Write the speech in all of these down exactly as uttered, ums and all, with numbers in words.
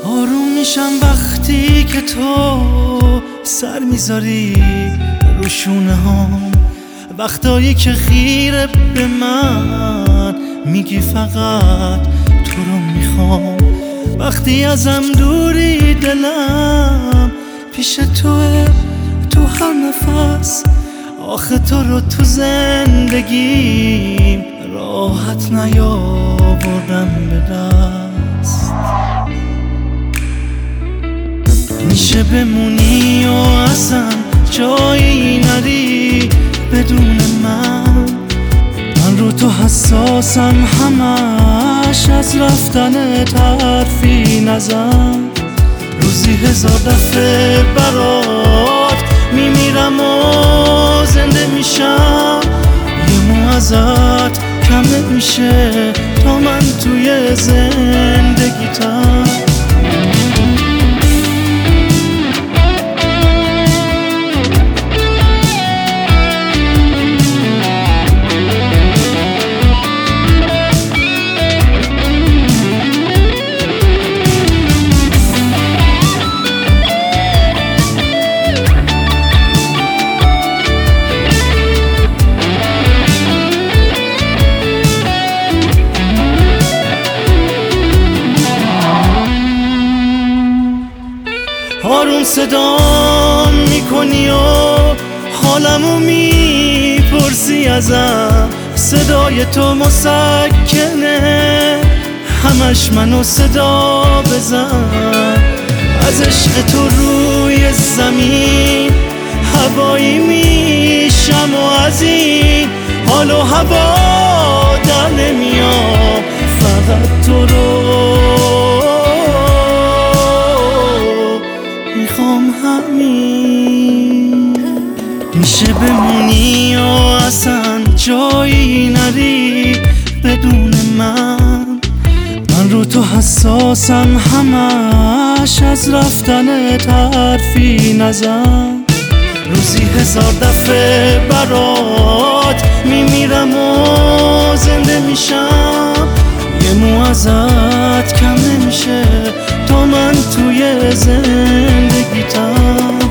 آروم میشم وقتی که تو سر میذاری رو شونه هام، وقتایی که خیره به من میگی فقط تو رو میخوام. وقتی ازم دوری دلم پیش توه، تو هر نفس آخه تو رو تو زندگیم راحت نیاوردم به دست. میشه بمونی و اصلا جایی نری بدون من، من رو تو حساسم همش از رفتن حرفی نزن. روزی هزار دفعه برات میمیرم و زنده میشم، یه مو ازت کم نمیشه تا من توی زندگیتم. آروم صدام میکنی و حالمو میپرسی ازم، صدای تو مسکنه همش منو صدا بزن. از عشق تو روی زمین هوایی میشم و از این حال و هوا در نمیام، فقط تو رو میخوام همین. میشه بمونی و اصلا جایی نری بدون من، من رو تو حساسم همش از رفتن حرفی نزن. روزی هزار دفعه برات میمیرم و زنده میشم، یه مو ازت کم نمیشه تا من توی زندگیتم.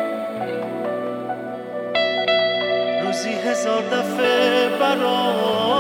روزی هزار دفعه برات